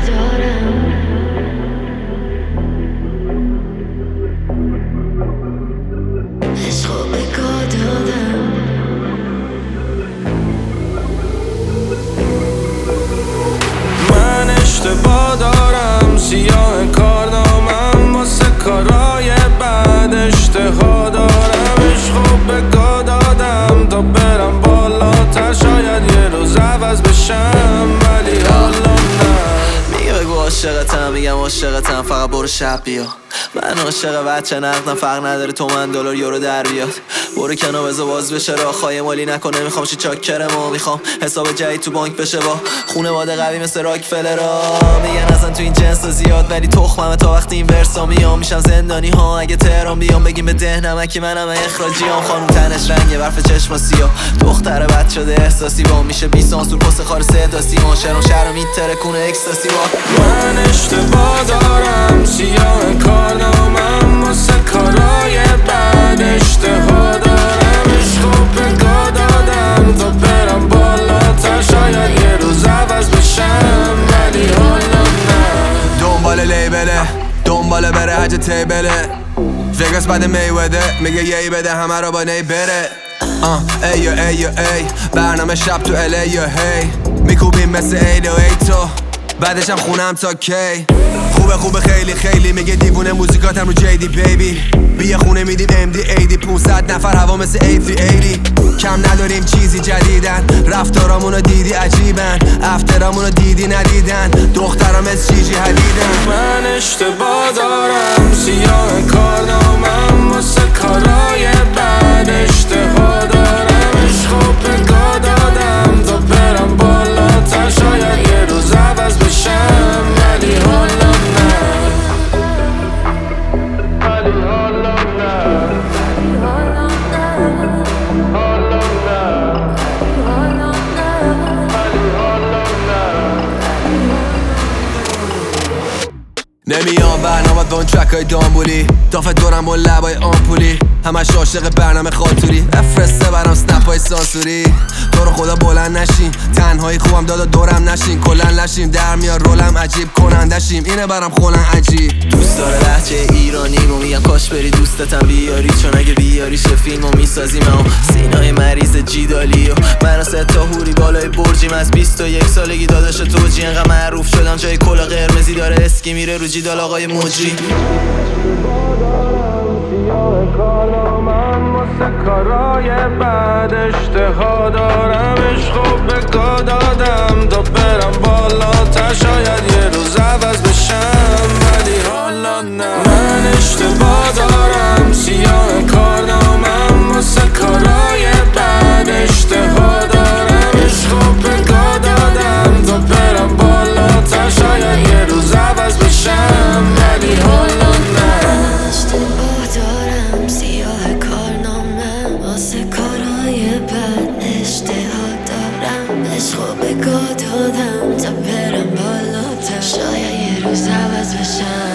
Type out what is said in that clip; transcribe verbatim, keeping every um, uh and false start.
دارم. عشقو به گا دادم. من اشتباه دارم، سیاه کارنامم واسه کارای بعد اشتها دارم. عشقو به گا دادم تا برم بالاتر، شاید یه روز عوض بشم ولی حالا نه. میگه بگو عاشقتم، میگم عاشقتم، فقط برو شب بیا. من عاشق بچه نقدم، فرق نداره تومن دلار یورو در بیاد. برو کنار بذار باز بشه راه، خواهی مالی نکنه، میخوام چی چاکرمو، میخوام حساب جدید تو بانک بشه با خونواده قوی مثل راکفلرا. میگن اصلا تو این جنس زیاد ولی تخممه، تا وقتی این ورسا میام میشم زندانی ها. اگه تهران بیام بگیم به ده نمکی منم اخراجیام. خانوم تنش رنگه، برف چشم سیاه، دختر بد شده احساسی با میشه بی سانسور پست خار صدا سیما. شهرم شهرم میتره کنه اکستاسی با. من اشتباه دارم، سیاه کارنامم واسه کارای بعد اشتها دارم. عشقو به گا دادم تا برم بالاتر، شاید یه روز عوض بشم ولی حالا نه. دنبال لیبله، دنبال بره حج تیبله. وگاس بعد میوده میگه یهی بده همه رو با نی بره. آه ایو ایو ای برنامه شب تو ال ای هی میکوبیم مثل ایل و ای تو بعدش هم خونم تا کی. خوبه خوبه خیلی خیلی میگه دیوونه موزیکاتم رو جیدی بیبی. بیا خونه میدیم ام دی ایدی پونصد نفر هوا مثل ای فی ایدی. کم نداریم چیزی جدیدن، رفتارامونو دیدی عجیبن، افترامونو دیدی ندیدن، دخترام از چیجی حدیدن. من اشتباه دارم، سیاه کارنامم واسه کارای بعد اشتها دارم. عشقو به گا دادم تا برم بالاتر، شاید یه روز عوض بشم ولی حالا نه. ولی حالا نه. حالا نه. ولی حالا نه. نمیام برنامه با اون ترکای دامبولی، دافت دورم با لبای آمپولی، همش عاشق برنامه خاطوری، افرسته برام سنپ های سانسوری. تو رو خدا بلند نشین، تنهایی خوبم دادا دورم نشین، کلن لشیم در میار رولم عجیب کنندشیم، اینه برام خولن عجیب. دوست داره لهجه ایرانی رو، میگم کاش بری دوستتم بیاری، چون اگه بیاری چه فیلمو میسازیم. اما سینای مریض جیدالی و من سه تا هوری بالای برجیم، از بیست و یک سالگی داداش توجی، انقدر معروف شدم جای کلا قرمزی داره اسکی میره رو جیدال آقای موجی. کارنامم واسه کارای بعد اشتها دارم. عشقو به گا دادم تا برم بالاتر، شاید یه روز عوض بشم ولی حالا نه. من اشتباه دارم، سیاه کارنامم واسه کارای بعد اشتها دارم. عشقو به گا دادم تا برم بالاتر، شاید یه روز عوض بشم ولی حالا نه. اشتباه دارم، سیاه کارنامه واسه کارهای بد اشتها دارم. عشقو به گا دادم تا برم بالاتر، شاید یه روز عوض بشم.